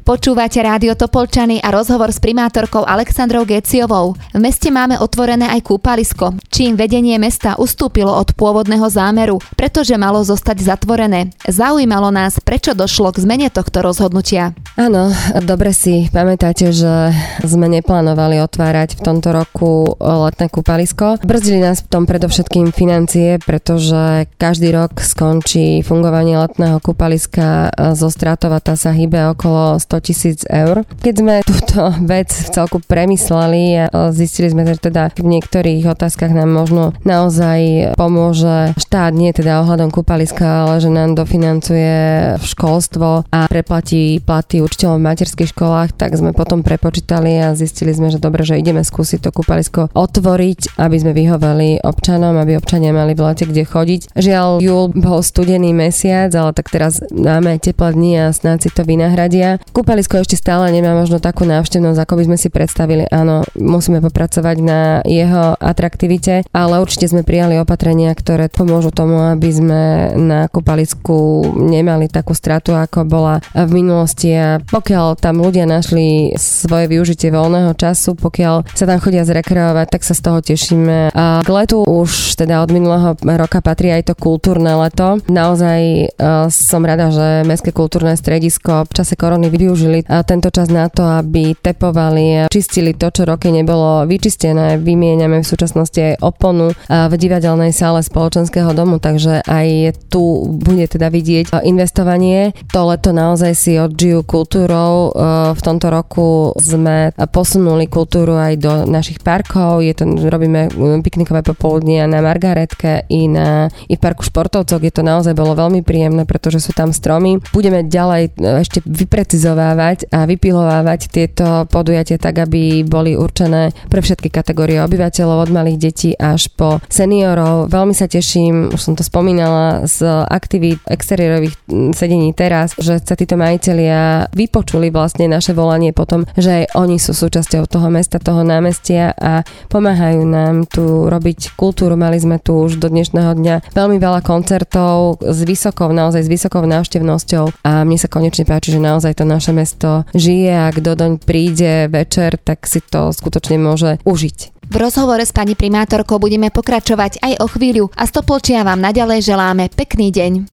Počúvate Rádio Topolčany a rozhovor s primátorkou Alexandrou Geciovou. V meste máme otvorené aj kúpalisko, čím vedenie mesta ustúpilo od pôvodného zámeru, pretože malo zostať zatvorené. Zaujímalo nás, prečo došlo k zmene tohto rozhodnutia. Áno, dobre si pamätáte, že sme neplánovali otvárať v tomto roku letné kúpalisko. Brzdili nás v tom predovšetkým financie, pretože každý rok skončí fungovanie letného kúpaliska zo stratov a tá sa hýbe okolo 100 000 eur. Keď sme túto vec v celku premysleli a zistili sme, že teda v niektorých otázkach nám možno naozaj pomôže štát, nie teda ohľadom kúpaliska, ale že nám dofinancuje školstvo a preplatí platy učiteľov v materských školách, tak sme potom prepočítali a zistili sme, že dobre, že ideme skúsiť to kúpalisko otvoriť, aby sme vyhoveli občanom, aby občania mali v lete kde chodiť. Žiaľ, júl bol studený mesiac, ale tak teraz máme teplé dni a snáď si to vynahradia. Kúpalisko ešte stále nemá možno takú návštevnosť, ako by sme si predstavili. Áno, musíme popracovať na jeho atraktivite, ale určite sme prijali opatrenia, ktoré pomôžu tomu, aby sme na kúpalisku nemali takú stratu, ako bola v minulosti. A pokiaľ tam ľudia našli svoje využitie voľného času, pokiaľ sa tam chodia zrekreovať, tak sa z toho tešíme. A k letu už teda od minulého roka patrí aj to kultúrne leto. Naozaj som rada, že Mestské kultúrne stredisko v čase korony využili tento čas na to, aby tepovali a čistili to, čo roky nebolo vyčistené. Vymieňame v súčasnosti aj oponu v divadelnej sále Spoločenského domu, takže aj tu bude teda vidieť investovanie. To leto naozaj si odžijú kultúrou. V tomto roku sme posunuli kultúru aj do našich parkov. Robíme piknikové popoludnia na Margaretke i v parku športovcov, kde to naozaj bolo veľmi príjemné, pretože sú tam stromy. Budeme ďalej ešte vyprecizovávať a vypilovávať tieto podujatia tak, aby boli určené pre všetky kategórie obyvateľov, od malých detí až po seniorov. Veľmi sa teším, už som to spomínala, z aktivít exteriérových sedení teraz, že sa títo majitelia vypočuli vlastne naše volanie potom, že aj oni sú súčasťou toho mesta, toho námestia a pomáhajú nám tu robiť kultúru. Mali sme tu už do dnešného dňa veľmi veľa koncertov naozaj s vysokou návštevnosťou a mne sa konečne páči, že naozaj to naše mesto žije a kto doň príde večer, tak si to skutočne môže užiť. V rozhovore s pani primátorkou budeme pokračovať aj o chvíľu a z Topolčia vám naďalej želáme pekný deň.